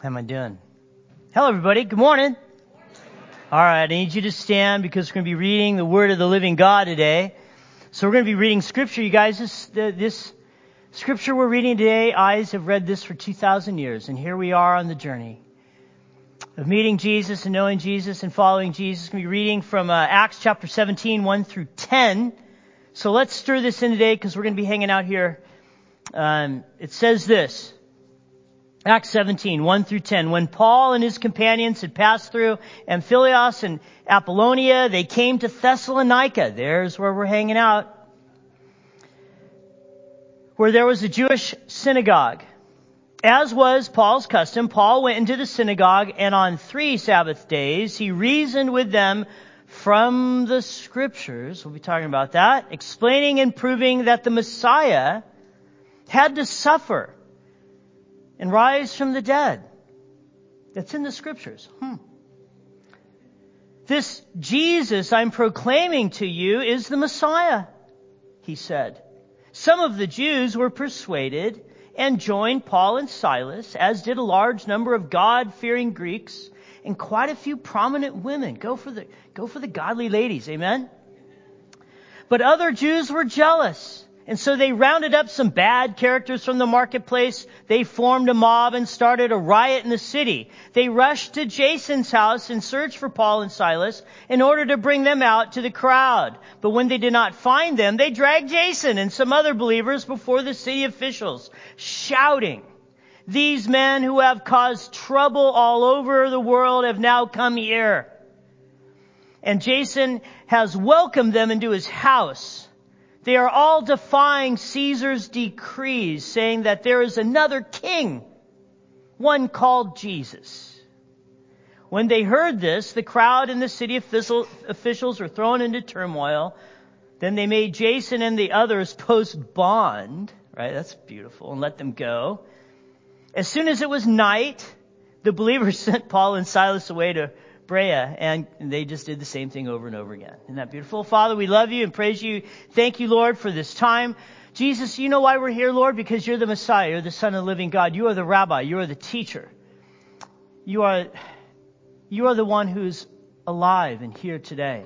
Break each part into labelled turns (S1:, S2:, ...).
S1: How am I doing? Hello, everybody. Good morning. All right, I need you to stand because we're going to be reading the Word of the living God today. So we're going to be reading Scripture. You guys, this Scripture we're reading today, eyes have read this for 2,000 years, and here we are on the journey of meeting Jesus and knowing Jesus and following Jesus. We're going to be reading from Acts chapter 17, 1 through 10. So let's stir this in today because we're going to be hanging out here. It says this. Acts 17, 1 through 10. When Paul and his companions had passed through Amphipolis and Apollonia, they came to Thessalonica. There's where we're hanging out. Where there was a Jewish synagogue. As was Paul's custom, Paul went into the synagogue, and on 3 Sabbath days, he reasoned with them from the Scriptures. We'll be talking about that. Explaining and proving that the Messiah had to suffer and rise from the dead. That's in the Scriptures. This Jesus I'm proclaiming to you is the Messiah, he said. Some of the Jews were persuaded and joined Paul and Silas, as did a large number of God-fearing Greeks and quite a few prominent women. Go for the godly ladies, amen? But other Jews were jealous. And so they rounded up some bad characters from the marketplace. They formed a mob and started a riot in the city. They rushed to Jason's house and searched for Paul and Silas in order to bring them out to the crowd. But when they did not find them, they dragged Jason and some other believers before the city officials, shouting, "These men who have caused trouble all over the world have now come here. And Jason has welcomed them into his house. They are all defying Caesar's decrees, saying that there is another king, one called Jesus." When they heard this, the crowd and the city officials were thrown into turmoil. Then they made Jason and the others post bond, right? That's beautiful, and let them go. As soon as it was night, the believers sent Paul and Silas away to Berea, and they just did the same thing over and over again. Isn't that beautiful? Father, we love you and praise you. Thank you, Lord, for this time. Jesus, you know why we're here, Lord? Because you're the Messiah. You're the Son of the living God. You are the Rabbi. You are the teacher. You are the one who's alive and here today.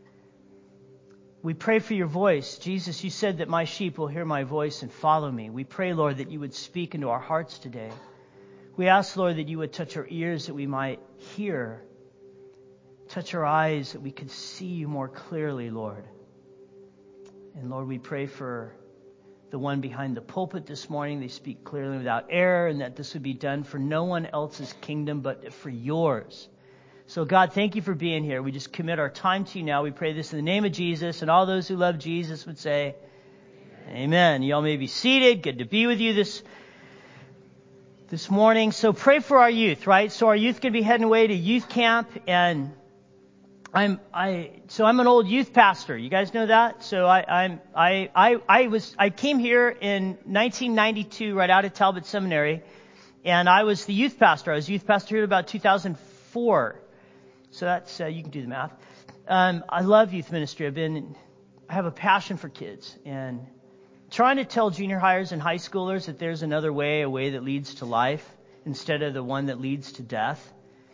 S1: We pray for your voice. Jesus, you said that my sheep will hear my voice and follow me. We pray, Lord, that you would speak into our hearts today. We ask, Lord, that you would touch our ears that we might hear. Touch our eyes that we could see you more clearly, Lord. And Lord, we pray for the one behind the pulpit this morning. They speak clearly without error, and that this would be done for no one else's kingdom but for yours. So God, thank you for being here. We just commit our time to you now. We pray this in the name of Jesus, and all those who love Jesus would say, Amen. Y'all may be seated. Good to be with you this morning. So pray for our youth, right? So our youth could be heading away to youth camp, and I'm an old youth pastor. You guys know that? So I came here in 1992 right out of Talbot Seminary, and I was the youth pastor. I was youth pastor here about 2004. So that's you can do the math. I love youth ministry. I have a passion for kids, and trying to tell junior hires and high schoolers that there's another way, a way that leads to life instead of the one that leads to death.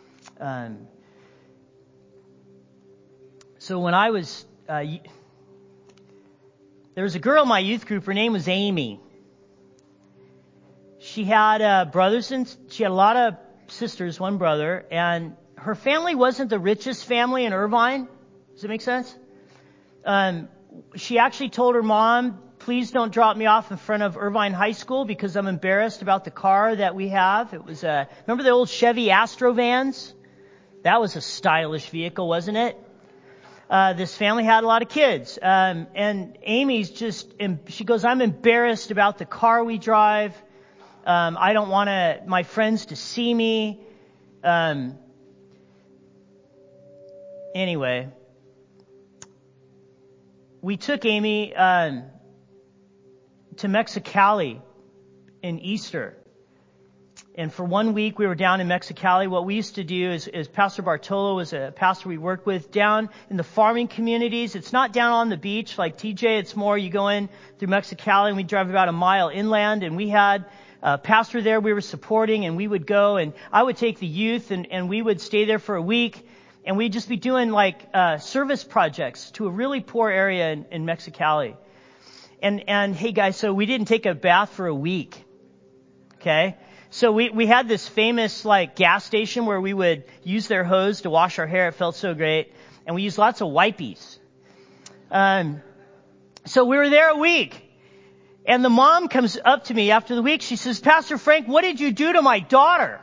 S1: So when I was, there was a girl in my youth group. Her name was Amy. She had brothers, and she had a lot of sisters, one brother, and her family wasn't the richest family in Irvine. Does it make sense? She actually told her mom, "Please don't drop me off in front of Irvine High School because I'm embarrassed about the car that we have." It was remember the old Chevy Astro vans? That was a stylish vehicle, wasn't it? This family had a lot of kids. And Amy's she goes, "I'm embarrassed about the car we drive. I don't want my friends to see me." Anyway, we took Amy to Mexicali in Easter. And for 1 week, we were down in Mexicali. What we used to do is Pastor Bartolo was a pastor we worked with down in the farming communities. It's not down on the beach like TJ. It's more you go in through Mexicali, and we drive about a mile inland. And we had pastor there we were supporting, and we would go, and I would take the youth, and we would stay there for a week, and we'd just be doing service projects to a really poor area in Mexicali. And hey guys, so we didn't take a bath for a week. Okay? So we had this famous gas station where we would use their hose to wash our hair. It felt so great. And we used lots of wipies. So we were there a week. And the mom comes up to me after the week. She says, Pastor Frank, what did you do to my daughter?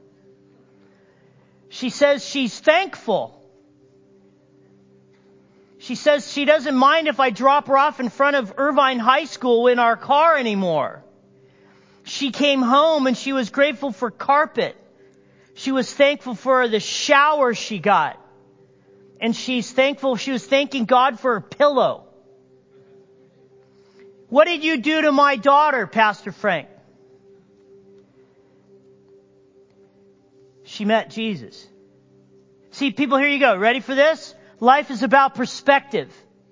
S1: She says she's thankful. She says she doesn't mind if I drop her off in front of Irvine High School in our car anymore. She came home and she was grateful for carpet. She was thankful for the shower she got. And she was thanking God for her pillow. What did you do to my daughter, Pastor Frank? She met Jesus. See, people, here you go. Ready for this? Life is about perspective.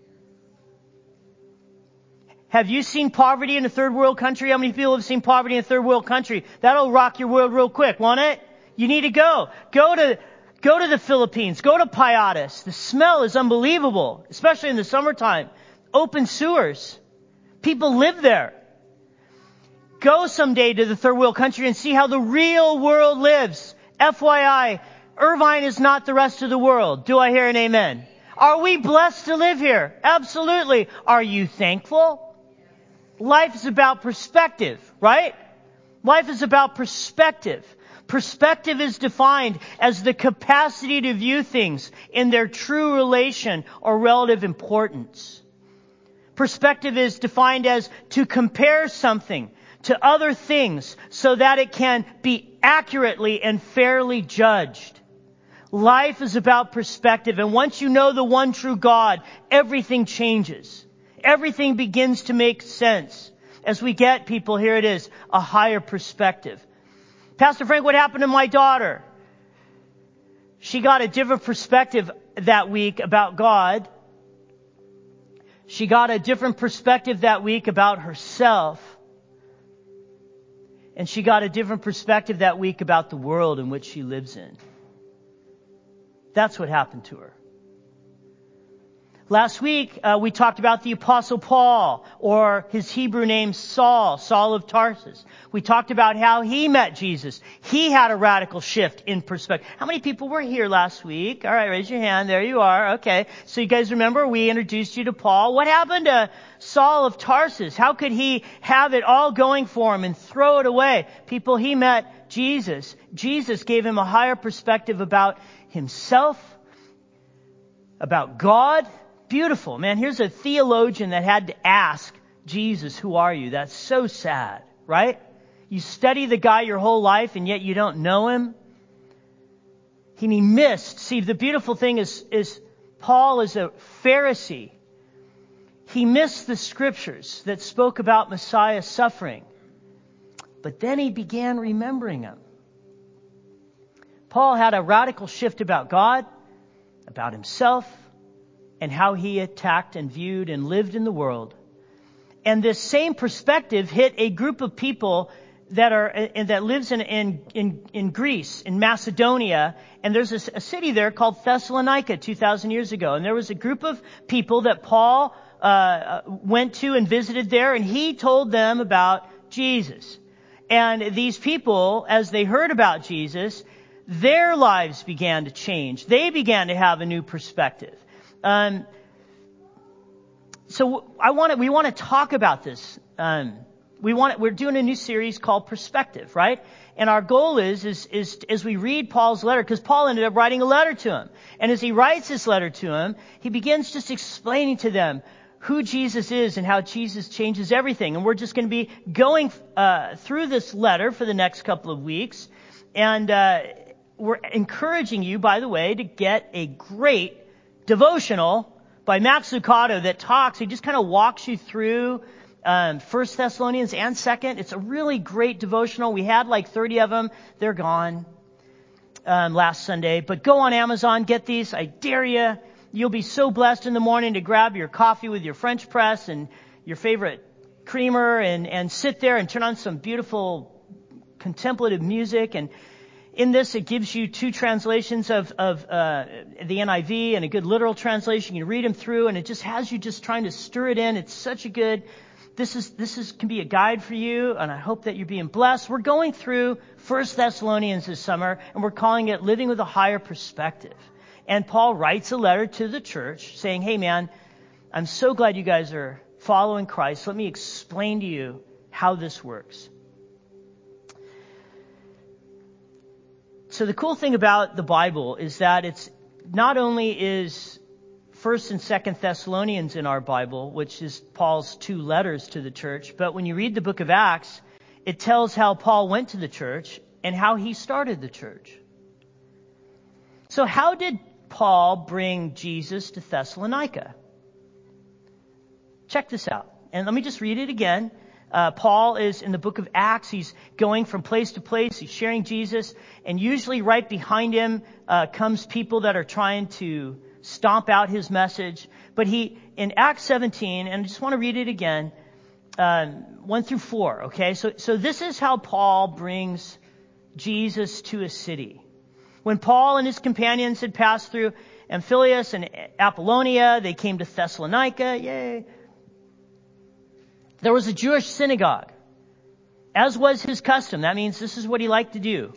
S1: Have you seen poverty in a third world country? How many people have seen poverty in a third world country? That'll rock your world real quick, won't it? You need to go. Go to the Philippines. Go to Payatas. The smell is unbelievable, especially in the summertime. Open sewers. People live there. Go someday to the third world country and see how the real world lives. FYI, Irvine is not the rest of the world. Do I hear an amen? Are we blessed to live here? Absolutely. Are you thankful? Life is about perspective, right? Life is about perspective. Perspective is defined as the capacity to view things in their true relation or relative importance. Perspective is defined as to compare something to other things so that it can be accurately and fairly judged. Life is about perspective, and once you know the one true God, everything changes. Everything begins to make sense. As we get, people, here it is, a higher perspective. Pastor Frank, what happened to my daughter? She got a different perspective that week about God. She got a different perspective that week about herself. And she got a different perspective that week about the world in which she lives in. That's what happened to her. Last week, we talked about the Apostle Paul, or his Hebrew name Saul of Tarsus. We talked about how he met Jesus. He had a radical shift in perspective. How many people were here last week? All right, raise your hand. There you are. Okay. So you guys remember we introduced you to Paul. What happened to Saul of Tarsus? How could he have it all going for him and throw it away? People, he met Jesus. Jesus gave him a higher perspective about himself, about God. Beautiful. Man, here's a theologian that had to ask Jesus, who are you? That's so sad, right? You study the guy your whole life and yet you don't know him. And he missed. See, the beautiful thing is Paul is a Pharisee. He missed the scriptures that spoke about Messiah's suffering. But then he began remembering them. Paul had a radical shift about God, about himself, and how he attacked and viewed and lived in the world. And this same perspective hit a group of people that lives in Greece, in Macedonia, and there's a city there called Thessalonica 2,000 years ago. And there was a group of people that Paul went to and visited there, and he told them about Jesus. And these people, as they heard about Jesus, their lives began to change. They began to have a new perspective. So we want to talk about this. We're doing a new series called Perspective, right? And our goal is as we read Paul's letter, because Paul ended up writing a letter to him. And as he writes this letter to him, he begins just explaining to them who Jesus is and how Jesus changes everything. And we're just going to be going through this letter for the next couple of weeks. And we're encouraging you, by the way, to get a great devotional by Max Lucado that talks. He just kind of walks you through 1 Thessalonians and 2nd. It's a really great devotional. We had like 30 of them. They're gone last Sunday. But go on Amazon, get these. I dare you. You'll be so blessed in the morning to grab your coffee with your French press and your favorite creamer and sit there and turn on some beautiful contemplative music. And in this, it gives you two translations of the NIV and a good literal translation. You read them through, and it just has you just trying to stir it in. It's such a good. This can be a guide for you, and I hope that you're being blessed. We're going through 1 Thessalonians this summer, and we're calling it Living with a Higher Perspective. And Paul writes a letter to the church saying, hey man, I'm so glad you guys are following Christ. Let me explain to you how this works. So the cool thing about the Bible is that it's not only is 1st and 2nd Thessalonians in our Bible, which is Paul's two letters to the church, but when you read the book of Acts, it tells how Paul went to the church and how he started the church. So how did Paul bring Jesus to Thessalonica? Check this out. And let me just read it again. Paul is in the book of Acts. He's going from place to place. He's sharing Jesus. And usually right behind him comes people that are trying to stomp out his message. But in Acts 17, and I just want to read it again, 1 through 4, okay? So this is how Paul brings Jesus to a city. When Paul and his companions had passed through Amphipolis and Apollonia, they came to Thessalonica. Yay! There was a Jewish synagogue, as was his custom. That means this is what he liked to do.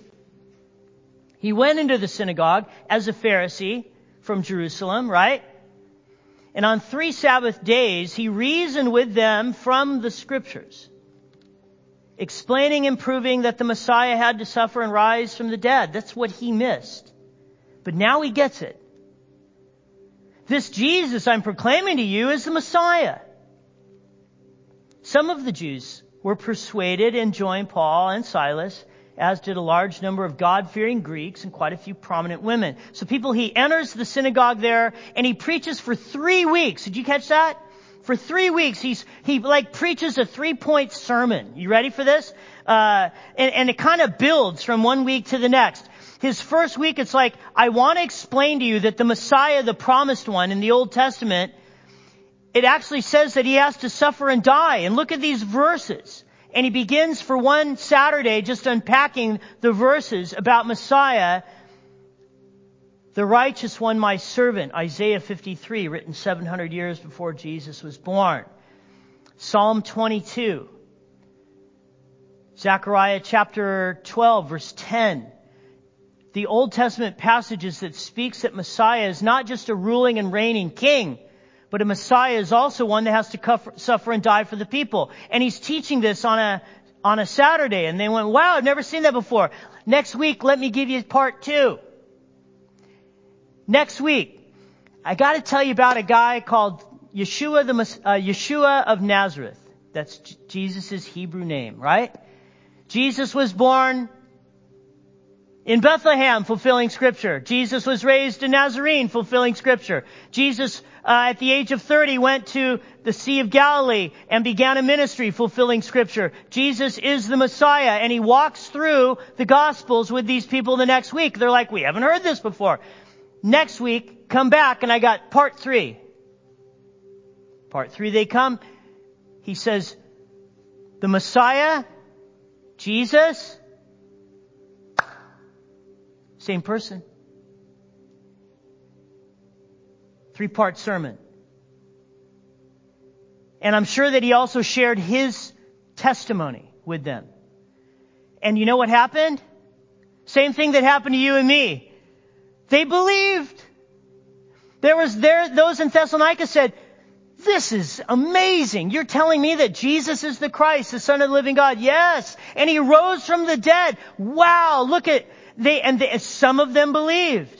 S1: He went into the synagogue as a Pharisee from Jerusalem, right? And on 3 Sabbath days, he reasoned with them from the Scriptures, explaining and proving that the Messiah had to suffer and rise from the dead. That's what he missed. But now he gets it. This Jesus I'm proclaiming to you is the Messiah. Some of the Jews were persuaded and joined Paul and Silas, as did a large number of God-fearing Greeks and quite a few prominent women. So he enters the synagogue there and he preaches for 3 weeks. Did you catch that? For 3 weeks, he preaches a 3-point sermon. You ready for this? And it kind of builds from one week to the next. His first week, it's like, I want to explain to you that the Messiah, the promised one in the Old Testament, it actually says that he has to suffer and die. And look at these verses. And he begins for one Saturday just unpacking the verses about Messiah, the righteous one, my servant, Isaiah 53, written 700 years before Jesus was born. Psalm 22. Zechariah chapter 12, verse 10. The Old Testament passages that speaks that Messiah is not just a ruling and reigning king, but a Messiah is also one that has to suffer and die for the people. And he's teaching this on a Saturday. And they went, wow, I've never seen that before. Next week, let me give you part 2. Next week, I got to tell you about a guy called Yeshua of Nazareth. That's Jesus' Hebrew name, right? Jesus was born in Bethlehem, fulfilling Scripture. Jesus was raised in Nazarene, fulfilling Scripture. Jesus, at the age of 30, went to the Sea of Galilee and began a ministry, fulfilling Scripture. Jesus is the Messiah, and he walks through the Gospels with these people the next week. They're like, we haven't heard this before. Next week, come back, and I got part 3. Part 3, they come. He says, the Messiah, Jesus, same person. 3-part sermon. And I'm sure that he also shared his testimony with them. And you know what happened? Same thing that happened to you and me. They believed. Those in Thessalonica said, this is amazing. You're telling me that Jesus is the Christ, the Son of the living God. Yes. And he rose from the dead. Wow. Look at, some of them believed.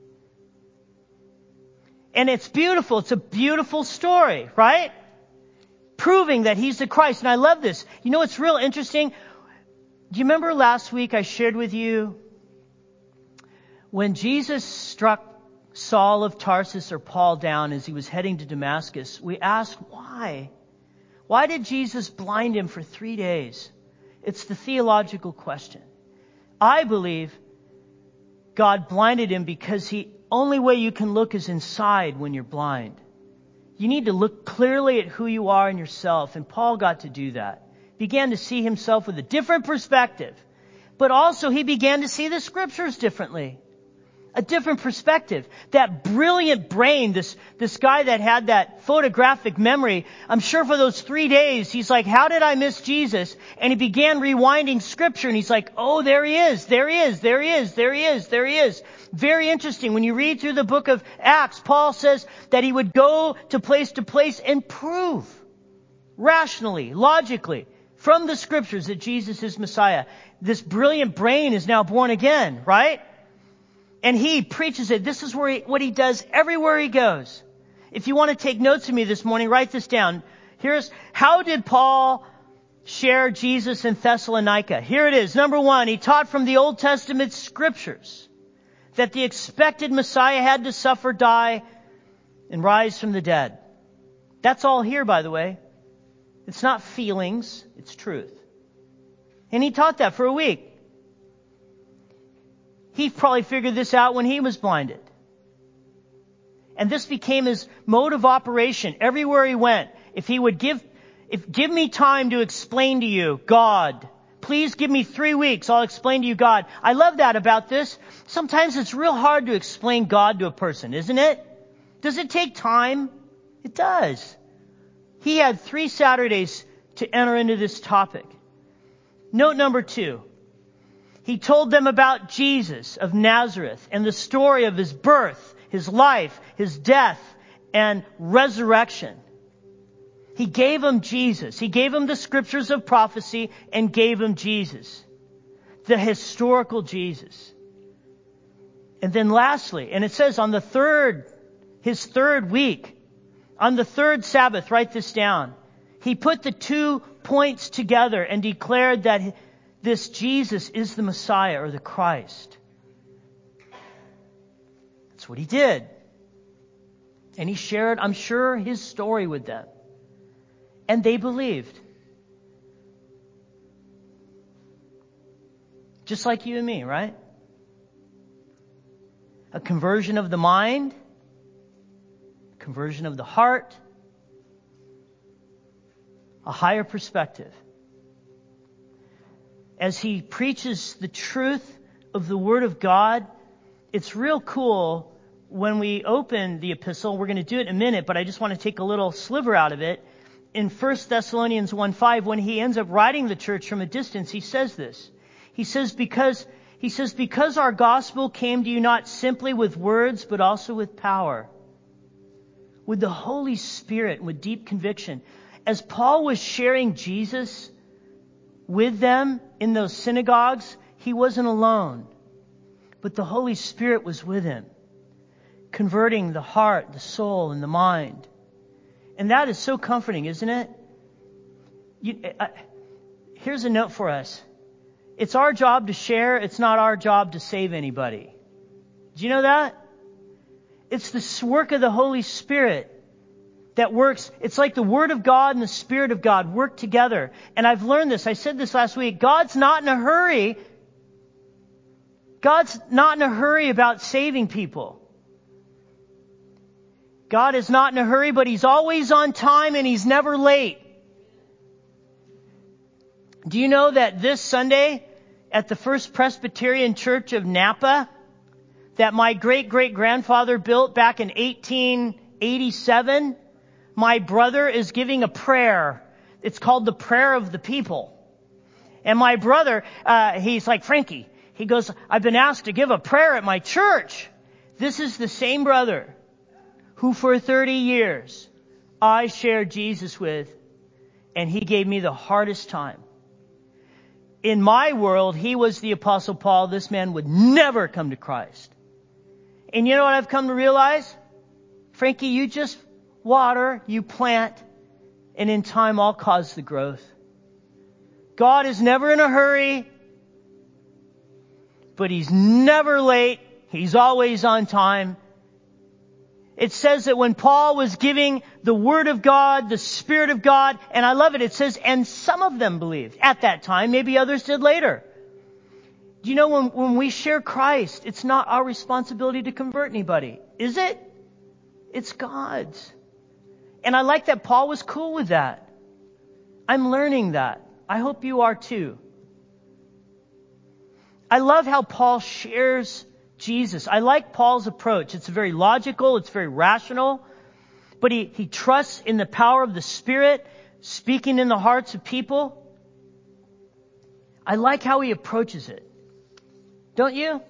S1: And it's beautiful. It's a beautiful story, right? Proving that he's the Christ. And I love this. You know what's real interesting? Do you remember last week I shared with you when Jesus struck Saul of Tarsus or Paul down as he was heading to Damascus? We asked why. Why did Jesus blind him for 3 days? It's the theological question. I believe God blinded him because the only way you can look is inside when you're blind. You need to look clearly at who you are in yourself. And Paul got to do that. Began to see himself with a different perspective. but also he began to see the scriptures differently. A different perspective. That brilliant brain, this guy that had that photographic memory, I'm sure for those 3 days, he's like, how did I miss Jesus? And he began rewinding scripture and he's like, oh, there he is, there he is, there he is, there he is, there he is. Very interesting. When you read through the book of Acts, Paul says that he would go to place and prove rationally, logically, from the scriptures that Jesus is Messiah. This brilliant brain is now born again, right? And he preaches it. This is what he does everywhere he goes. If you want to take notes of me this morning, write this down. Here's, how did Paul share Jesus in Thessalonica? Here it is. Number 1, he taught from the Old Testament scriptures that the expected Messiah had to suffer, die, and rise from the dead. That's all here, by the way. It's not feelings, it's truth. And he taught that for a week. He probably figured this out when he was blinded. And this became his mode of operation everywhere he went. If he would give me time to explain to you, God, please give me 3 weeks, I'll explain to you God. I love that about this. Sometimes it's real hard to explain God to a person, isn't it? Does it take time? It does. He had 3 Saturdays to enter into this topic. Note number 2. He told them about Jesus of Nazareth and the story of his birth, his life, his death, and resurrection. He gave them Jesus. He gave them the scriptures of prophecy and gave them Jesus. The historical Jesus. And then lastly, and it says on his third week, on the 3rd Sabbath, write this down, he put the 2 points together and declared that this Jesus is the Messiah or the Christ. That's what he did. And he shared, I'm sure, his story with them. And they believed. Just like you and me, right? A conversion of the mind, conversion of the heart, a higher perspective. As he preaches the truth of the Word of God, it's real cool when we open the epistle. We're going to do it in a minute, but I just want to take a little sliver out of it. In 1 Thessalonians 1:5, when he ends up writing the church from a distance, he says this. He says, because our gospel came to you not simply with words, but also with power, with the Holy Spirit, with deep conviction. As Paul was sharing Jesus with them in those synagogues, he wasn't alone, but the Holy Spirit was with him, converting the heart, the soul, and the mind. And that is so comforting, isn't it? Here's a note for us. It's our job to share. It's not our job to save anybody. Do you know that? It's the work of the Holy Spirit that works. It's like the Word of God and the Spirit of God work together. And I've learned this. I said this last week. God's not in a hurry. God's not in a hurry about saving people. God is not in a hurry, but He's always on time and He's never late. Do you know that this Sunday at the First Presbyterian Church of Napa, that my great-great-grandfather built back in 1887, my brother is giving a prayer. It's called the Prayer of the People. And my brother, he's like, Frankie, he goes, I've been asked to give a prayer at my church. This is the same brother who for 30 years I shared Jesus with, and he gave me the hardest time. In my world, he was the Apostle Paul. This man would never come to Christ. And you know what I've come to realize? Frankie, you just water, you plant, and in time I'll cause the growth. God is never in a hurry, but He's never late. He's always on time. It says that when Paul was giving the Word of God, the Spirit of God, and I love it, it says, and some of them believed at that time, maybe others did later. Do you know when we share Christ, it's not our responsibility to convert anybody, is it? It's God's. And I like that Paul was cool with that. I'm learning that. I hope you are too. I love how Paul shares Jesus. I like Paul's approach. It's very logical. It's very rational. But he trusts in the power of the Spirit speaking in the hearts of people. I like how he approaches it. Don't you?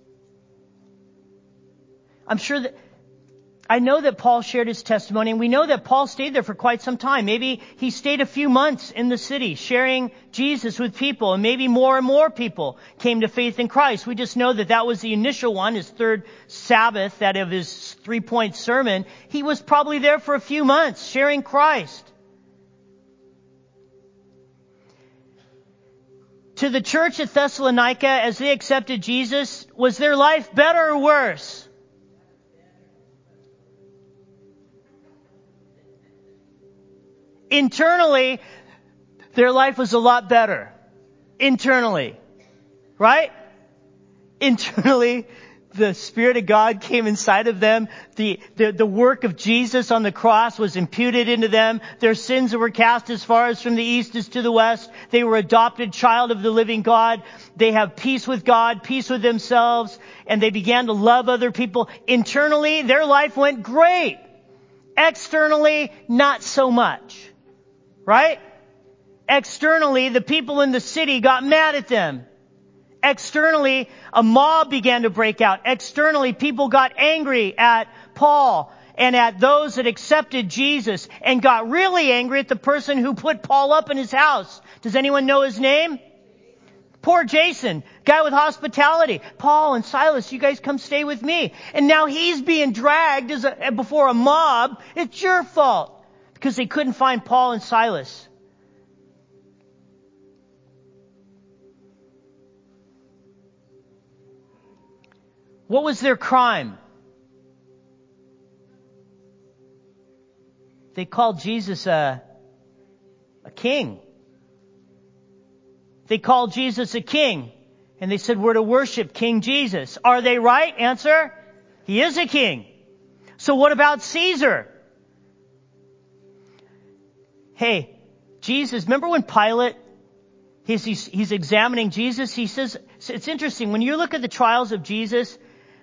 S1: I know that Paul shared his testimony, and we know that Paul stayed there for quite some time. Maybe he stayed a few months in the city sharing Jesus with people, and maybe more and more people came to faith in Christ. We just know that that was the initial one, his third Sabbath, that of his 3-point sermon. He was probably there for a few months sharing Christ. To the church at Thessalonica, as they accepted Jesus, was their life better or worse? Internally, their life was a lot better. Internally. Right? Internally, the Spirit of God came inside of them. The work of Jesus on the cross was imputed into them. Their sins were cast as far as from the east as to the west. They were adopted child of the living God. They have peace with God, peace with themselves, and they began to love other people. Internally, their life went great. Externally, not so much. Right? Externally, the people in the city got mad at them. Externally, a mob began to break out. Externally, people got angry at Paul and at those that accepted Jesus and got really angry at the person who put Paul up in his house. Does anyone know his name? Poor Jason, guy with hospitality. Paul and Silas, you guys come stay with me. And now he's being dragged before a mob. It's your fault. Because they couldn't find Paul and Silas. What was their crime? They called Jesus a king. They called Jesus a king. And they said, we're to worship King Jesus. Are they right? Answer, he is a king. So what about Caesar? Hey, Jesus, remember when Pilate, he's examining Jesus? He says, it's interesting, when you look at the trials of Jesus,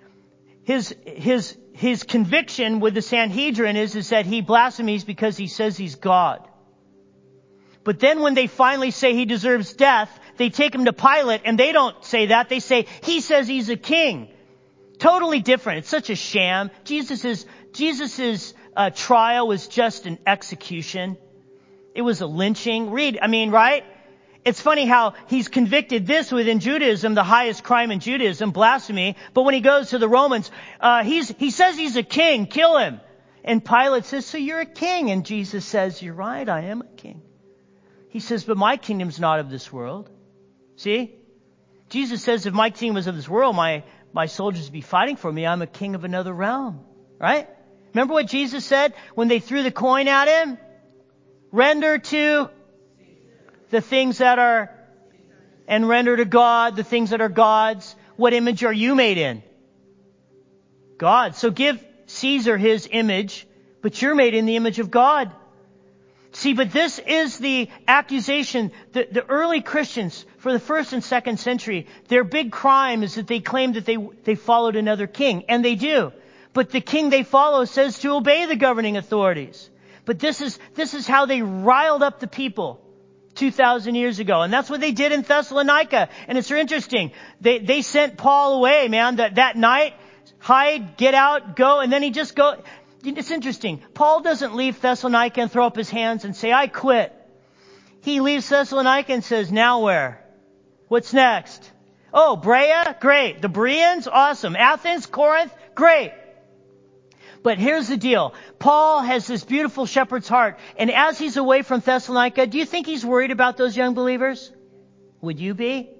S1: his conviction with the Sanhedrin is that he blasphemes because he says he's God. But then when they finally say he deserves death, they take him to Pilate and they don't say that. They say, he says he's a king. Totally different. It's such a sham. Jesus's trial was just an execution. It was a lynching. Right? It's funny how he's convicted this within Judaism, the highest crime in Judaism, blasphemy. But when he goes to the Romans, he says he's a king, kill him. And Pilate says, so you're a king. And Jesus says, you're right, I am a king. He says, but my kingdom's not of this world. See? Jesus says, if my kingdom was of this world, my soldiers would be fighting for me. I'm a king of another realm. Right? Remember what Jesus said when they threw the coin at him? Render to the things that are, and render to God the things that are God's. What image are you made in? God. So give Caesar his image, but you're made in the image of God. See, but this is the accusation. The early Christians, for the 1st and 2nd century, their big crime is that they claim that they followed another king. And they do. But the king they follow says to obey the governing authorities. But this is how they riled up the people 2,000 years ago. And that's what they did in Thessalonica. And it's interesting. They sent Paul away, man, that night. Hide, get out, go. And then he just go. It's interesting. Paul doesn't leave Thessalonica and throw up his hands and say, I quit. He leaves Thessalonica and says, now where? What's next? Oh, Berea? Great. The Bereans? Awesome. Athens? Corinth? Great. But here's the deal. Paul has this beautiful shepherd's heart. And as he's away from Thessalonica, do you think he's worried about those young believers? Would you be?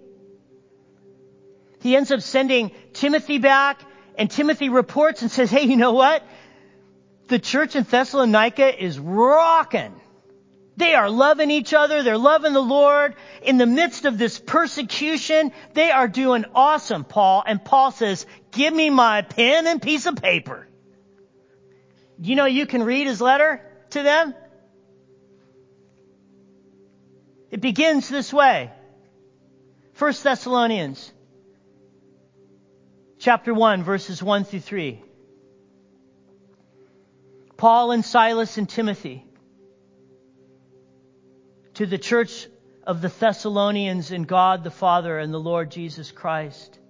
S1: He ends up sending Timothy back, and Timothy reports and says, hey, you know what? The church in Thessalonica is rocking. They are loving each other. They're loving the Lord. In the midst of this persecution, they are doing awesome, Paul. And Paul says, give me my pen and piece of paper. You know, you can read his letter to them. It begins this way. 1 Thessalonians. chapter 1, verses 1 through 3. Paul and Silas and Timothy, to the church of the Thessalonians in God the Father and the Lord Jesus Christ,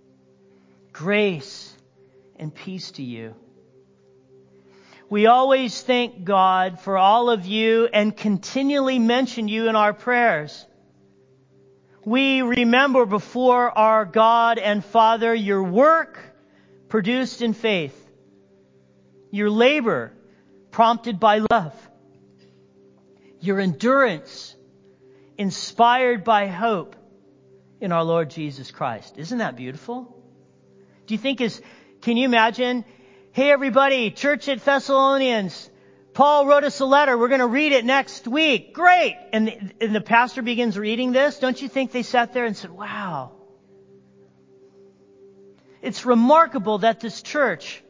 S1: grace and peace to you. We always thank God for all of you and continually mention you in our prayers. We remember before our God and Father your work produced in faith, your labor prompted by love, your endurance inspired by hope in our Lord Jesus Christ. Isn't that beautiful? Do you think can you imagine, hey everybody, church at Thessalonians, Paul wrote us a letter. We're going to read it next week. Great. And the pastor begins reading this. Don't you think they sat there and said, wow. It's remarkable that this church,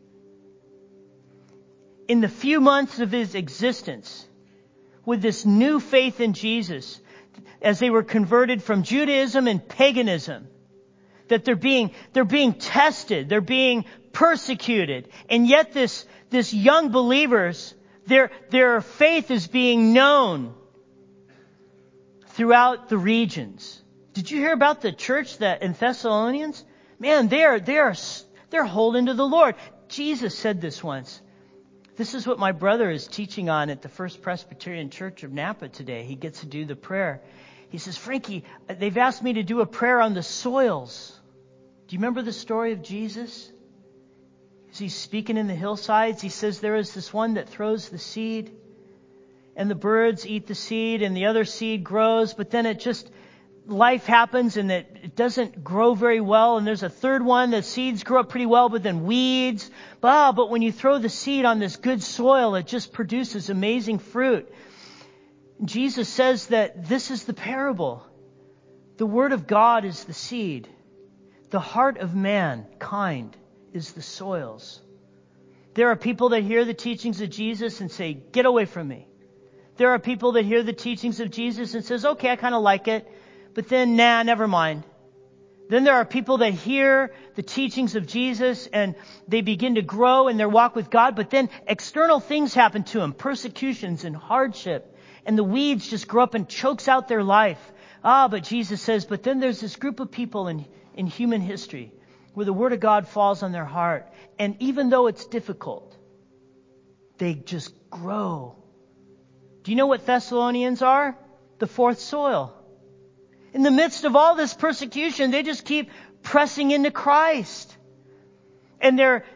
S1: in the few months of his existence, with this new faith in Jesus, as they were converted from Judaism and paganism, that they're being tested, they're being persecuted, and yet this young believers, their faith is being known throughout the regions. Did you hear about the church that in Thessalonians? Man, they're holding to the Lord. Jesus said this once. This is what my brother is teaching on at the First Presbyterian Church of Napa today. He gets to do the prayer. He says, Frankie, they've asked me to do a prayer on the soils. Do you remember the story of Jesus? As he's speaking in the hillsides, he says there is this one that throws the seed, and the birds eat the seed, and the other seed grows, but then life happens and it doesn't grow very well. And there's a third one, the seeds grow up pretty well, but then weeds. But when you throw the seed on this good soil, it just produces amazing fruit. Jesus says that this is the parable. The Word of God is the seed. The heart of mankind is the soils. There are people that hear the teachings of Jesus and say, get away from me. There are people that hear the teachings of Jesus and says, okay, I kind of like it. But then, never mind. Then there are people that hear the teachings of Jesus and they begin to grow in their walk with God, but then external things happen to them, persecutions and hardship, and the weeds just grow up and chokes out their life. But Jesus says, but then there's this group of people in human history where the Word of God falls on their heart, and even though it's difficult, they just grow. Do you know what Thessalonians are? The fourth soil. In the midst of all this persecution, they just keep pressing into Christ. And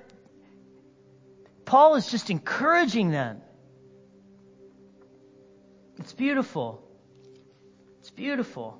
S1: Paul is just encouraging them. It's beautiful. It's beautiful.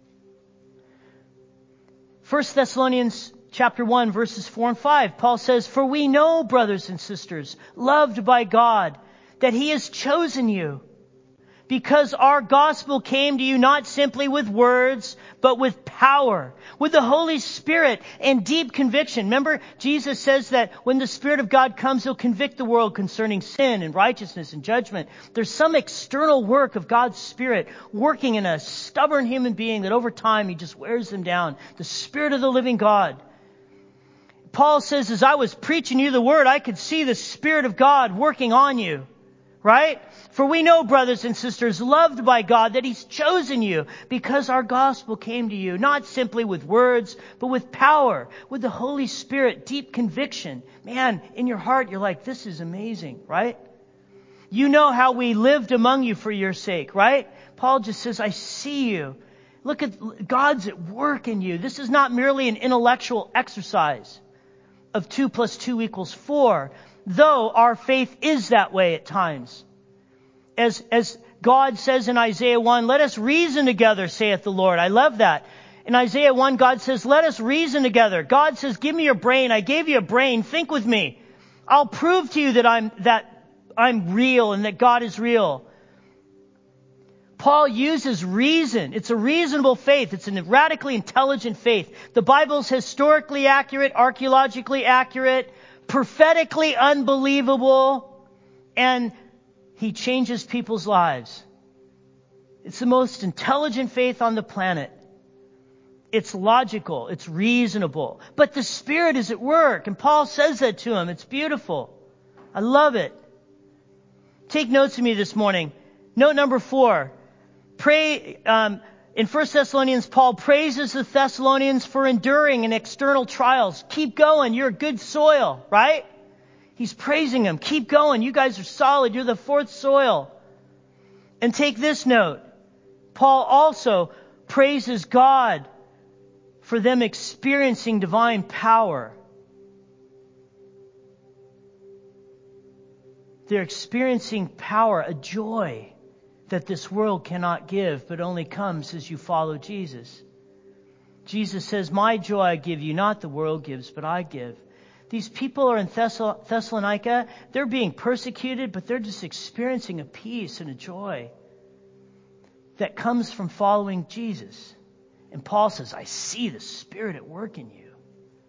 S1: 1 Thessalonians chapter 1, verses 4 and 5, Paul says, for we know, brothers and sisters, loved by God, that He has chosen you, because our gospel came to you not simply with words, but with power, with the Holy Spirit and deep conviction. Remember, Jesus says that when the Spirit of God comes, He'll convict the world concerning sin and righteousness and judgment. There's some external work of God's Spirit working in a stubborn human being that over time He just wears them down. The Spirit of the living God. Paul says, as I was preaching you the Word, I could see the Spirit of God working on you. Right? For we know, brothers and sisters, loved by God, that He's chosen you because our gospel came to you, not simply with words, but with power, with the Holy Spirit, deep conviction. Man, in your heart, you're like, this is amazing, right? You know how we lived among you for your sake, right? Paul just says, I see you. Look at God's at work in you. This is not merely an intellectual exercise of 2 + 2 = 4. Though our faith is that way at times. As God says in Isaiah 1, let us reason together, saith the Lord. I love that. In Isaiah 1, God says, let us reason together. God says, give me your brain. I gave you a brain. Think with me. I'll prove to you that I'm real and that God is real. Paul uses reason. It's a reasonable faith. It's a radically intelligent faith. The Bible's historically accurate, archaeologically accurate, prophetically unbelievable, and He changes people's lives. It's the most intelligent faith on the planet. It's logical. It's reasonable. But the Spirit is at work. And Paul says that to him. It's beautiful. I love it. Take notes with me this morning. Note number 4. Pray, in 1 Thessalonians, Paul praises the Thessalonians for enduring in external trials. Keep going. You're good soil, right? He's praising them. Keep going. You guys are solid. You're the fourth soil. And take this note. Paul also praises God for them experiencing divine power. They're experiencing power, a joy that this world cannot give, but only comes as you follow Jesus. Jesus says, my joy I give you, not the world gives, but I give. These people are in Thessalonica. They're being persecuted, but they're just experiencing a peace and a joy that comes from following Jesus. And Paul says, I see the Spirit at work in you.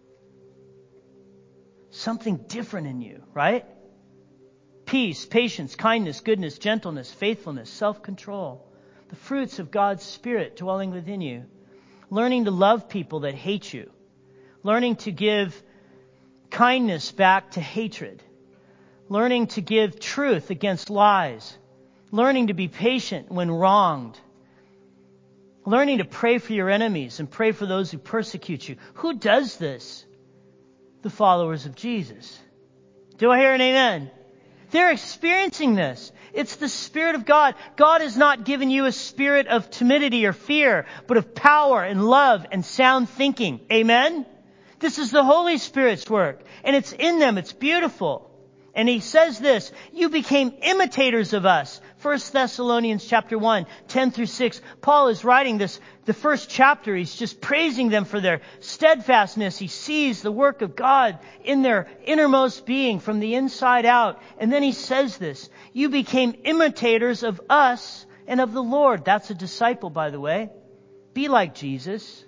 S1: Something different in you, right? Peace, patience, kindness, goodness, gentleness, faithfulness, self-control. The fruits of God's Spirit dwelling within you. Learning to love people that hate you. Learning to give kindness back to hatred. Learning to give truth against lies. Learning to be patient when wronged. Learning to pray for your enemies and pray for those who persecute you. Who does this? The followers of Jesus. Do I hear an amen? They're experiencing this. It's the Spirit of God. God has not given you a spirit of timidity or fear, but of power and love and sound thinking. Amen? This is the Holy Spirit's work. And it's in them. It's beautiful. And he says this, you became imitators of us. 1 Thessalonians chapter 1, 10 through 6. Paul is writing this, the first chapter. He's just praising them for their steadfastness. He sees the work of God in their innermost being from the inside out. And then he says this, you became imitators of us and of the Lord. That's a disciple, by the way. Be like Jesus.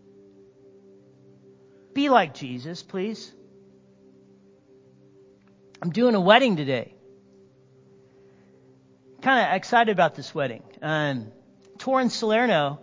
S1: Be like Jesus, please. I'm doing a wedding today. Kind of excited about this wedding. Torrin Salerno,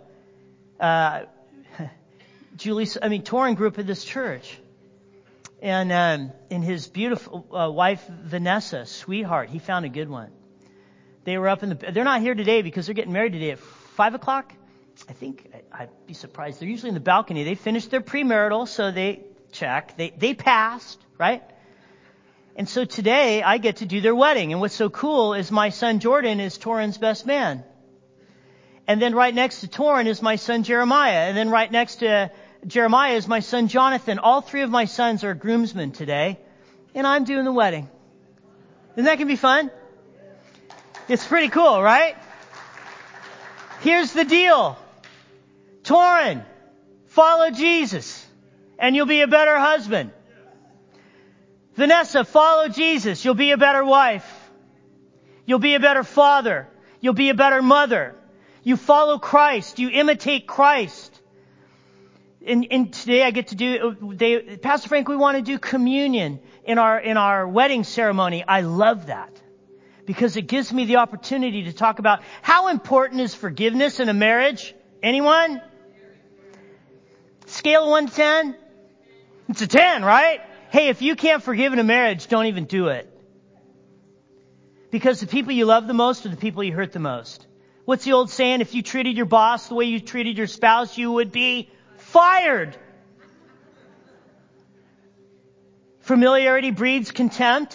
S1: Torrin grew up in this church. And his beautiful wife, Vanessa, sweetheart, he found a good one. They were they're not here today because they're getting married today at 5 o'clock. I think, I'd be surprised. They're usually in the balcony. They finished their premarital, so they check. They passed, right? And so today I get to do their wedding. And what's so cool is my son Jordan is Torrin's best man. And then right next to Torrin is my son Jeremiah. And then right next to Jeremiah is my son Jonathan. All three of my sons are groomsmen today. And I'm doing the wedding. Isn't that going to be fun? It's pretty cool, right? Here's the deal. Torrin, follow Jesus and you'll be a better husband. Vanessa, follow Jesus. You'll be a better wife. You'll be a better father. You'll be a better mother. You follow Christ. You imitate Christ. And today I get to do, Pastor Frank, we want to do communion in our wedding ceremony. I love that because it gives me the opportunity to talk about how important is forgiveness in a marriage. Anyone? Scale of 1 to 10? It's a 10, right? Hey, if you can't forgive in a marriage, don't even do it. Because the people you love the most are the people you hurt the most. What's the old saying? If you treated your boss the way you treated your spouse, you would be fired. Familiarity breeds contempt.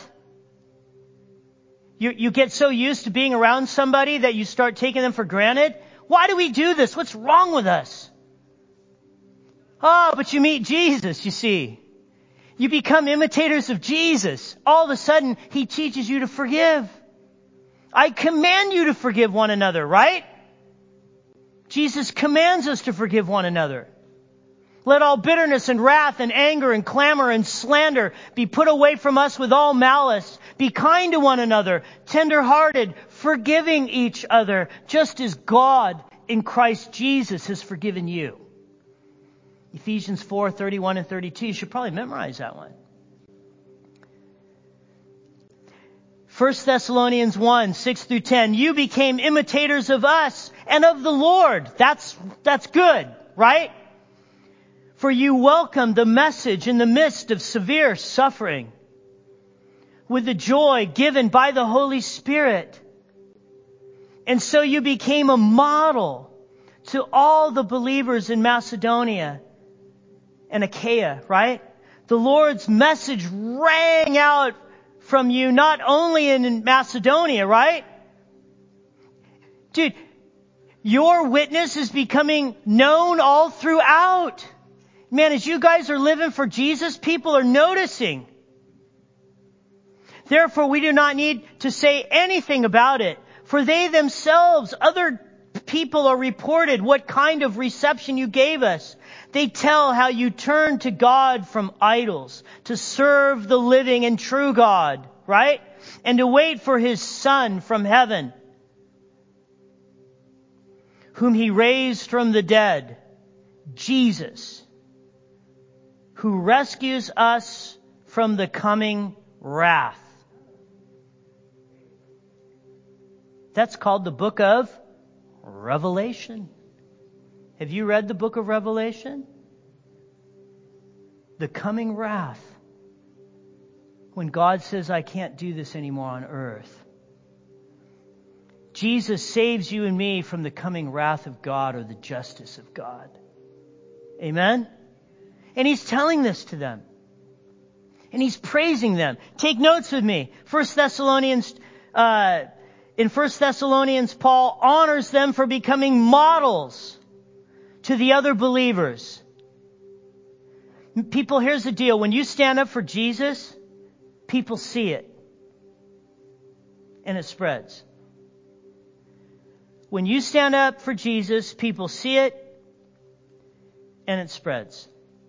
S1: You get so used to being around somebody that you start taking them for granted. Why do we do this? What's wrong with us? Oh, but you meet Jesus, you see. You become imitators of Jesus. All of a sudden, He teaches you to forgive. I command you to forgive one another, right? Jesus commands us to forgive one another. Let all bitterness and wrath and anger and clamor and slander be put away from us with all malice. Be kind to one another, tender-hearted, forgiving each other, just as God in Christ Jesus has forgiven you. Ephesians 4:31 and 32. You should probably memorize that one. 1 Thessalonians 1, 6 through 10. You became imitators of us and of the Lord. That's good, right? For you welcomed the message in the midst of severe suffering with the joy given by the Holy Spirit. And so you became a model to all the believers in Macedonia and Achaia, right? The Lord's message rang out from you not only in Macedonia, right? Dude, your witness is becoming known all throughout. Man, as you guys are living for Jesus, people are noticing. Therefore, we do not need to say anything about it, for they themselves, other people are reported what kind of reception you gave us. They tell how you turned to God from idols to serve the living and true God, right? And to wait for His Son from heaven, whom He raised from the dead, Jesus, who rescues us from the coming wrath. That's called the book of Revelation. Have you read the book of Revelation? The coming wrath. When God says, I can't do this anymore on earth. Jesus saves you and me from the coming wrath of God or the justice of God. Amen? And He's telling this to them. And He's praising them. Take notes with me. In 1 Thessalonians, Paul honors them for becoming models to the other believers. People, here's the deal. When you stand up for Jesus, people see it. And it spreads. When you stand up for Jesus, people see it. And it spreads.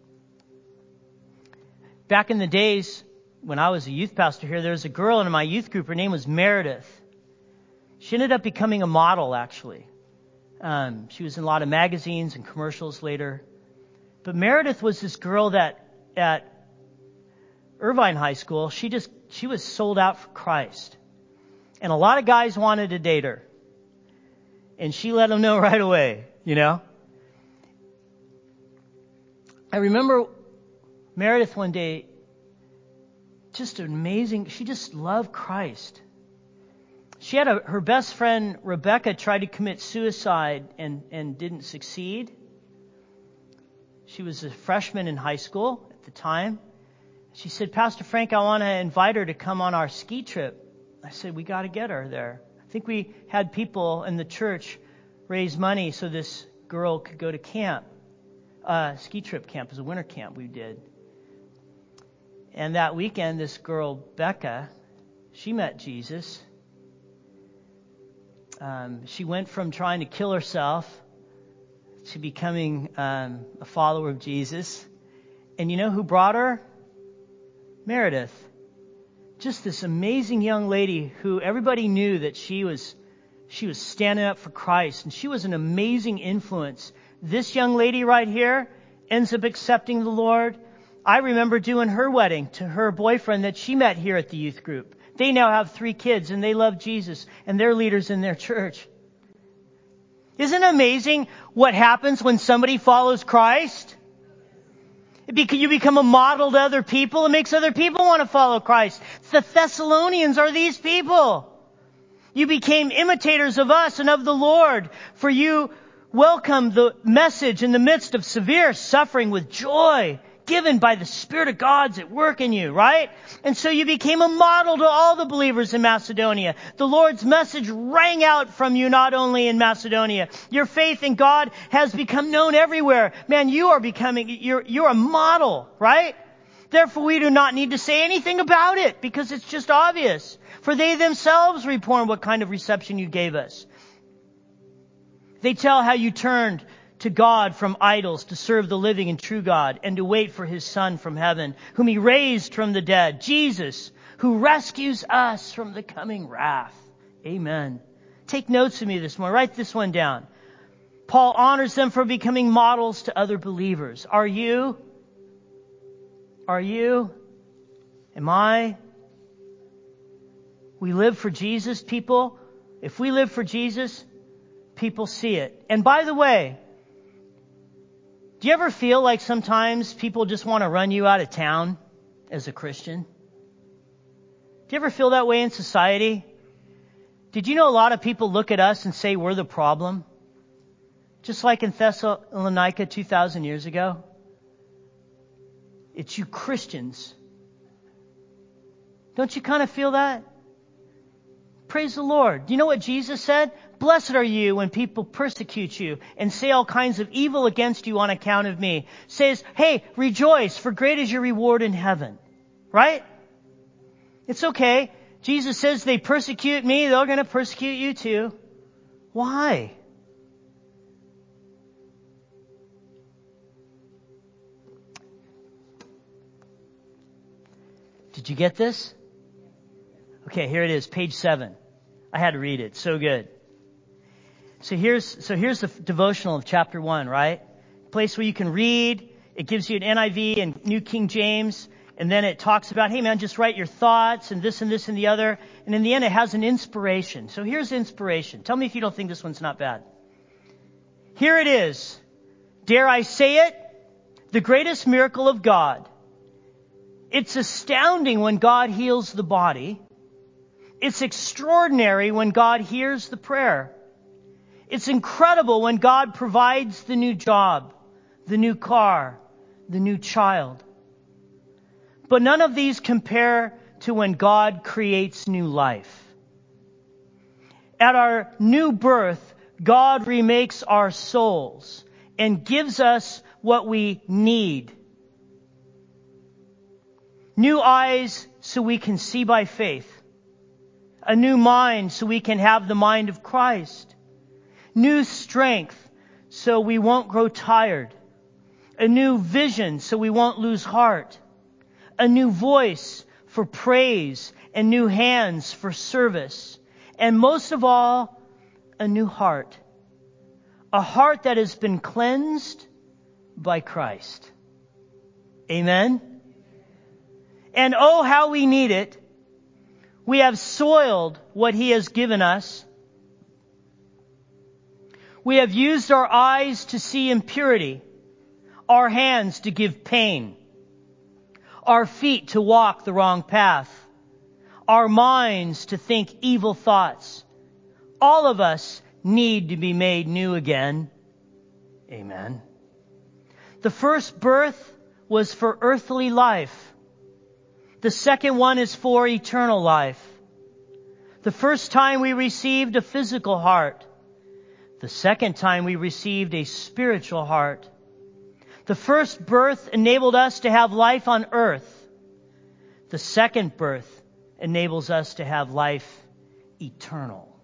S1: Back in the days when I was a youth pastor here, there was a girl in my youth group. Her name was Meredith. She ended up becoming a model, actually. She was in a lot of magazines and commercials later. But Meredith was this girl that at Irvine High School, she was sold out for Christ. And a lot of guys wanted to date her. And she let them know right away, you know. I remember Meredith one day, just amazing, she just loved Christ. She had her best friend, Rebecca, tried to commit suicide and didn't succeed. She was a freshman in high school at the time. She said, Pastor Frank, I want to invite her to come on our ski trip. I said, we got to get her there. I think we had people in the church raise money so this girl could go to camp. Ski trip camp. It was a winter camp we did. And that weekend, this girl, Becca, she met Jesus. She went from trying to kill herself to becoming a follower of Jesus. And you know who brought her? Meredith. Just this amazing young lady who everybody knew that she was standing up for Christ. And she was an amazing influence. This young lady right here ends up accepting the Lord. I remember doing her wedding to her boyfriend that she met here at the youth group. They now have 3 kids and they love Jesus and they're leaders in their church. Isn't it amazing what happens when somebody follows Christ? You become a model to other people. It makes other people want to follow Christ. The Thessalonians are these people. You became imitators of us and of the Lord, for you welcomed the message in the midst of severe suffering with joy, given by the Spirit of God's at work in you, right? And so you became a model to all the believers in Macedonia. The Lord's message rang out from you not only in Macedonia. Your faith in God has become known everywhere. Man, you're a model, right? Therefore, we do not need to say anything about it because it's just obvious. For they themselves report what kind of reception you gave us. They tell how you turned to God from idols to serve the living and true God and to wait for His Son from heaven, whom He raised from the dead, Jesus, who rescues us from the coming wrath. Amen. Take notes with me this morning. Write this one down. Paul honors them for becoming models to other believers. Are you? Are you? Am I? We live for Jesus, people. If we live for Jesus, people see it. And by the way, Do you ever feel like sometimes people just want to run you out of town as a Christian? Do you ever feel that way in society? Did you know a lot of people look at us and say we're the problem? Just like in Thessalonica 2,000 years ago. It's you Christians. Don't you kind of feel that? Praise the Lord. Do you know what Jesus said? Blessed are you when people persecute you and say all kinds of evil against you on account of me. Says, hey, rejoice, for great is your reward in heaven. Right? It's okay. Jesus says they persecute me, they're going to persecute you too. Why? Did you get this? Okay, here it is, page 7. I had to read it. So good. So here's the devotional of chapter 1, right? Place where you can read. It gives you an NIV and New King James. And then it talks about, hey man, just write your thoughts and this and this and the other. And in the end, it has an inspiration. So here's inspiration. Tell me if you don't think this one's not bad. Here it is. Dare I say it? The greatest miracle of God. It's astounding when God heals the body. It's extraordinary when God hears the prayer. It's incredible when God provides the new job, the new car, the new child. But none of these compare to when God creates new life. At our new birth, God remakes our souls and gives us what we need. New eyes so we can see by faith. A new mind so we can have the mind of Christ. New strength so we won't grow tired. A new vision so we won't lose heart. A new voice for praise and new hands for service. And most of all, a new heart. A heart that has been cleansed by Christ. Amen? And oh, how we need it. We have soiled what He has given us. We have used our eyes to see impurity, our hands to give pain, our feet to walk the wrong path, our minds to think evil thoughts. All of us need to be made new again. Amen. The first birth was for earthly life. The second one is for eternal life. The first time we received a physical heart. The second time we received a spiritual heart. The first birth enabled us to have life on earth. The second birth enables us to have life eternal.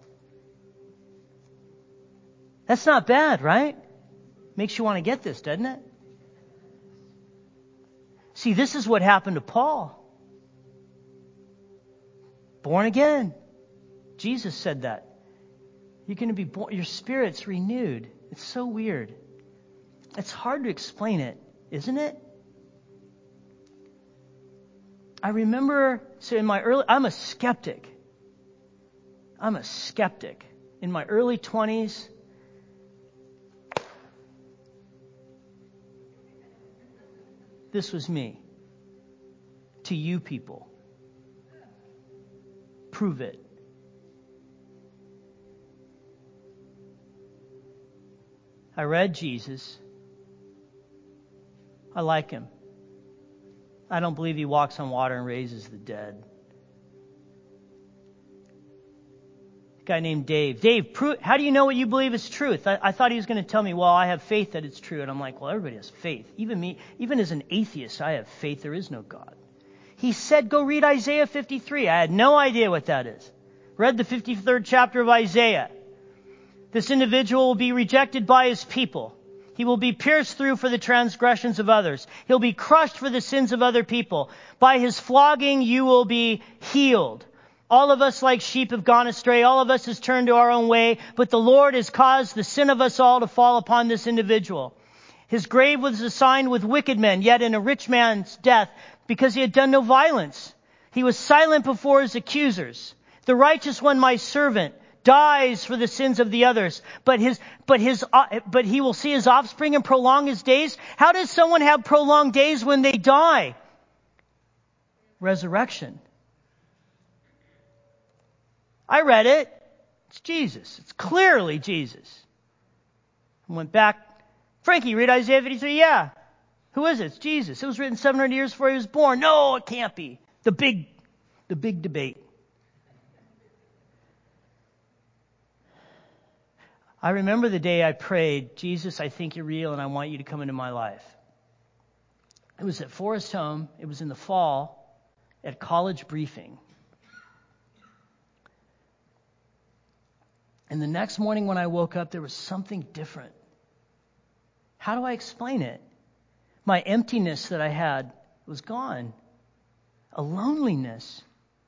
S1: That's not bad, right? Makes you want to get this, doesn't it? See, this is what happened to Paul. Born again. Jesus said that. You're going to be born, your spirit's renewed. It's so weird. It's hard to explain it, isn't it? I remember, so I'm a skeptic. In my early 20s, this was me. To you people. Prove it. I read Jesus. I like Him. I don't believe He walks on water and raises the dead. A guy named Dave. Dave, how do you know what you believe is truth? I thought he was going to tell me, well, I have faith that it's true. And I'm like, well, everybody has faith. Even me, even as an atheist, I have faith there is no God. He said, go read Isaiah 53. I had no idea what that is. Read the 53rd chapter of Isaiah. This individual will be rejected by his people. He will be pierced through for the transgressions of others. He'll be crushed for the sins of other people. By His flogging you will be healed. All of us like sheep have gone astray. All of us has turned to our own way. But the Lord has caused the sin of us all to fall upon this individual. His grave was assigned with wicked men, yet in a rich man's death, because he had done no violence. He was silent before his accusers. The righteous one, my servant, dies for the sins of the others, but he will see his offspring and prolong his days. How does someone have prolonged days when they die? Resurrection. I read it. It's Jesus. It's clearly Jesus. I went back. Frankie, read Isaiah 53. Yeah. Who is it? It's Jesus. It was written 700 years before he was born. No, it can't be. The big debate. I remember the day I prayed, Jesus, I think you're real and I want you to come into my life. It was at Forest Home. It was in the fall at college briefing. And the next morning when I woke up, there was something different. How do I explain it? My emptiness that I had was gone. A loneliness.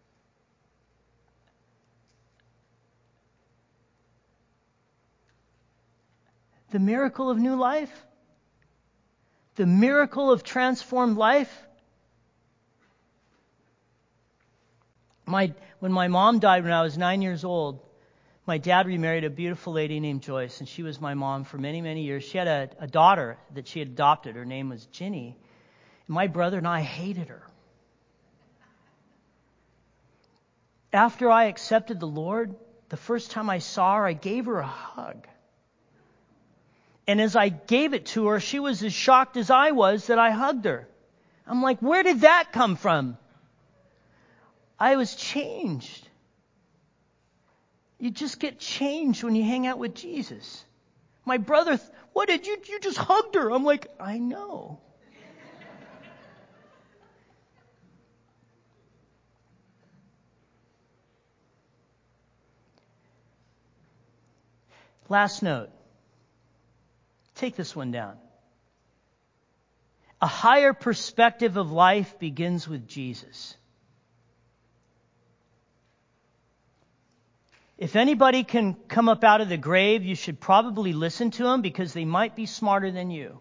S1: The miracle of new life. The miracle of transformed life. When my mom died when I was 9 years old, my dad remarried a beautiful lady named Joyce, and she was my mom for many, many years. She had a daughter that she had adopted. Her name was Ginny. And my brother and I hated her. After I accepted the Lord, the first time I saw her, I gave her a hug. And as I gave it to her, she was as shocked as I was that I hugged her. I'm like, where did that come from? I was changed. You just get changed when you hang out with Jesus. My brother, what did you just hugged her? I'm like, I know. Last note. Take this one down. A higher perspective of life begins with Jesus. If anybody can come up out of the grave, you should probably listen to them because they might be smarter than you.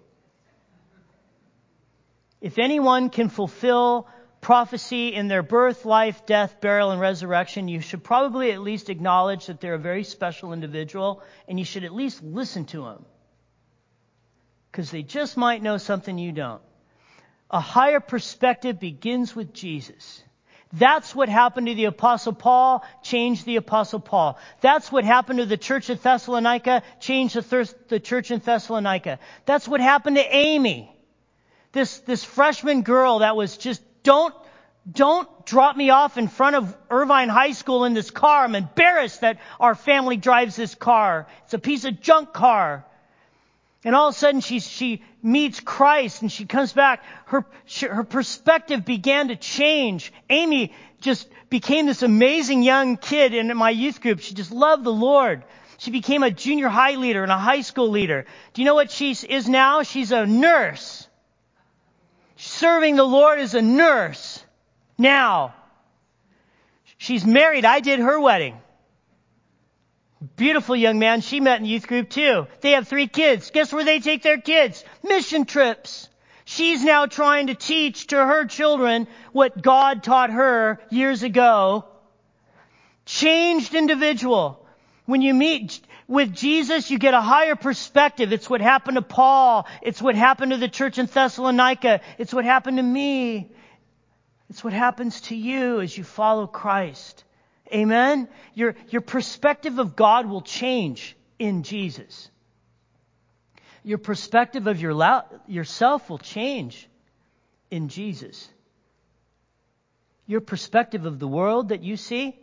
S1: If anyone can fulfill prophecy in their birth, life, death, burial, and resurrection, you should probably at least acknowledge that they're a very special individual, and you should at least listen to them. Because they just might know something you don't. A higher perspective begins with Jesus. That's what happened to the Apostle Paul, changed the Apostle Paul. That's what happened to the church at Thessalonica, changed the church in Thessalonica. That's what happened to Amy. This freshman girl that was just, don't drop me off in front of Irvine High School in this car. I'm embarrassed that our family drives this car. It's a piece of junk car. And all of a sudden she meets Christ and she comes back. Her perspective began to change. Amy just became this amazing young kid in my youth group. She just loved the Lord. She became a junior high leader and a high school leader. Do you know what she is now? She's a nurse. Serving the Lord as a nurse. Now. She's married. I did her wedding. Beautiful young man she met in youth group too. They have 3 kids. Guess where they take their kids? Mission trips. She's now trying to teach to her children what God taught her years ago. Changed individual. When you meet with Jesus, you get a higher perspective. It's what happened to Paul. It's what happened to the church in Thessalonica. It's what happened to me. It's what happens to you as you follow Christ. Amen? Your perspective of God will change in Jesus. Your perspective of yourself will change in Jesus. Your perspective of the world that you see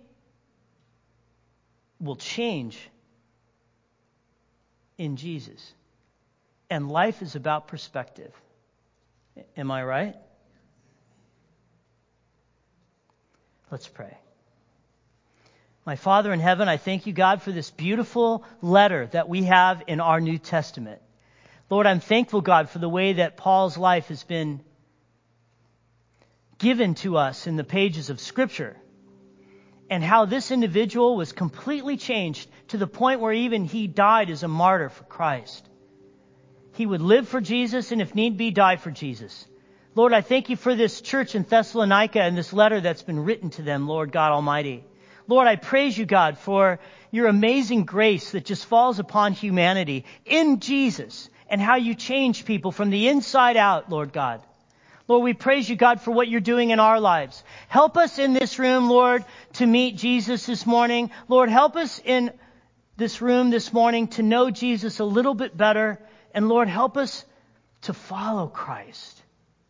S1: will change in Jesus. And life is about perspective. Am I right? Let's pray. My Father in heaven, I thank you, God, for this beautiful letter that we have in our New Testament. Lord, I'm thankful, God, for the way that Paul's life has been given to us in the pages of Scripture, and how this individual was completely changed to the point where even he died as a martyr for Christ. He would live for Jesus and if need be, die for Jesus. Lord, I thank you for this church in Thessalonica and this letter that's been written to them, Lord God Almighty. Lord, I praise you, God, for your amazing grace that just falls upon humanity in Jesus and how you change people from the inside out, Lord God. Lord, we praise you, God, for what you're doing in our lives. Help us in this room, Lord, to meet Jesus this morning. Lord, help us in this room this morning to know Jesus a little bit better. And Lord, help us to follow Christ.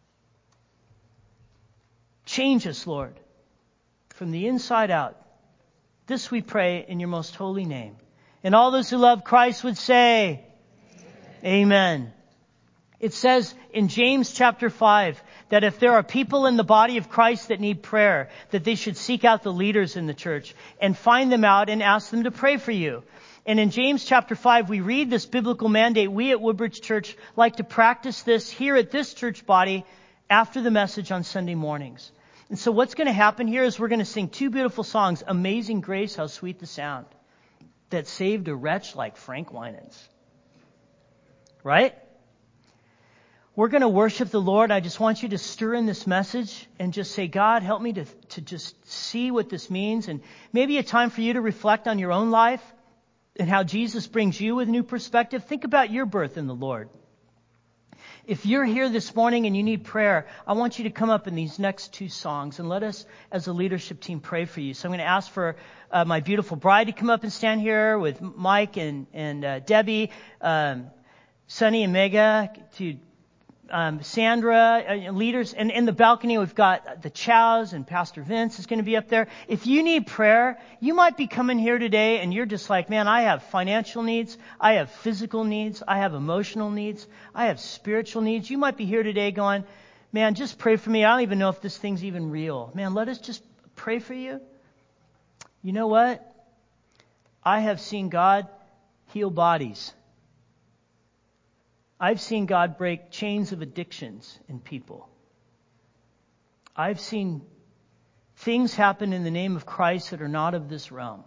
S1: Change us, Lord, from the inside out. This we pray in your most holy name. And all those who love Christ would say, Amen. It says in James chapter 5 that if there are people in the body of Christ that need prayer, that they should seek out the leaders in the church and find them out and ask them to pray for you. And in James chapter 5, we read this biblical mandate. We at Woodbridge Church like to practice this here at this church body after the message on Sunday mornings. And so what's going to happen here is we're going to sing two beautiful songs, Amazing Grace, How Sweet the Sound, that saved a wretch like Frank Winans. Right? We're going to worship the Lord. I just want you to stir in this message and just say, God, help me to just see what this means. And maybe a time for you to reflect on your own life and how Jesus brings you with new perspective. Think about your birth in the Lord. If you're here this morning and you need prayer, I want you to come up in these next two songs and let us as a leadership team pray for you. So I'm going to ask for my beautiful bride to come up and stand here with Mike and Debbie, Sonny and Mega, to Sandra, leaders. And in the balcony, we've got the Chows and Pastor Vince is going to be up there. If you need prayer, you might be coming here today and you're just like, man, I have financial needs. I have physical needs. I have emotional needs. I have spiritual needs. You might be here today going, man, just pray for me. I don't even know if this thing's even real. Man, let us just pray for you. You know what? I have seen God heal bodies. I've seen God break chains of addictions in people. I've seen things happen in the name of Christ that are not of this realm.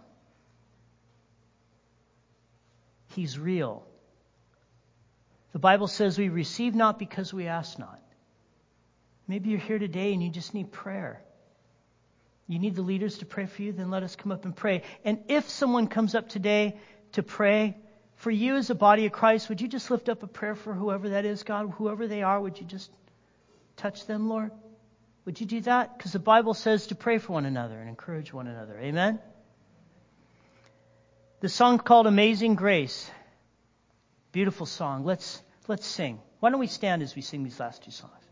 S1: He's real. The Bible says we receive not because we ask not. Maybe you're here today and you just need prayer. You need the leaders to pray for you, then let us come up and pray. And if someone comes up today to pray for you as a body of Christ, would you just lift up a prayer for whoever that is, God? Whoever they are, would you just touch them, Lord? Would you do that? Because the Bible says to pray for one another and encourage one another. Amen? The song called Amazing Grace. Beautiful song. Let's sing. Why don't we stand as we sing these last two songs?